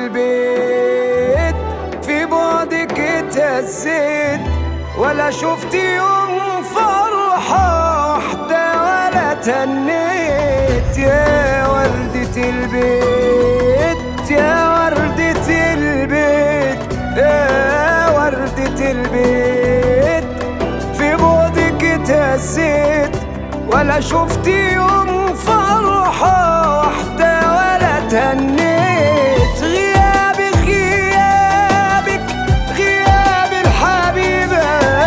البيت، في بعدك اتهزيت ولا شفت يوم فرحة واحدة ولا تهنيت. يا وردة البيت يا وردة البيت يا وردة البيت، في بعدك اتهزيت ولا شفت يوم فرحة واحدة ولا تهنيت. غيابك غيابك غياب الحبيبة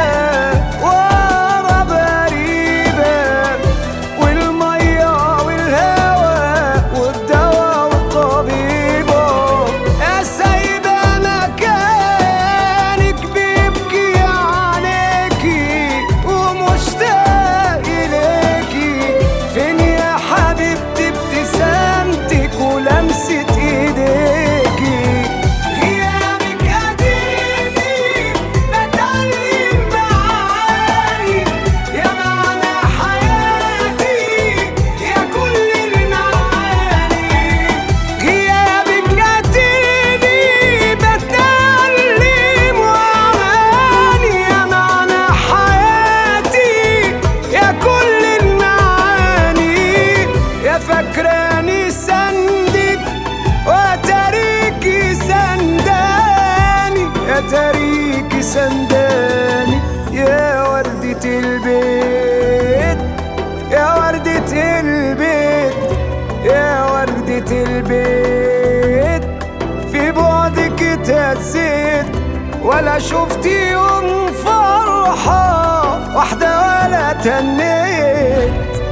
ورا بريبة، والمية والهوى والدوا والطبيبة. يا سايبة مكانك بيبكي عليكي ومشتاق إليكي، فين يا حبيبتي ابتسامتك ولمسة ايديكي؟ غيابك اديني بتعلم معاني يا معنى حياتي يا كل المعاني. غيابك اديني بتعلم معاني يا معنى حياتي يا كل المعاني. يا فاكراني سندك وتاريكي سنداني، يا تاريكي سنداني. يا وردة البيت يا وردة البيت يا وردة البيت، في بعدك اتهزيت ولا شفت يوم فرحة واحدة ولا تهنيت.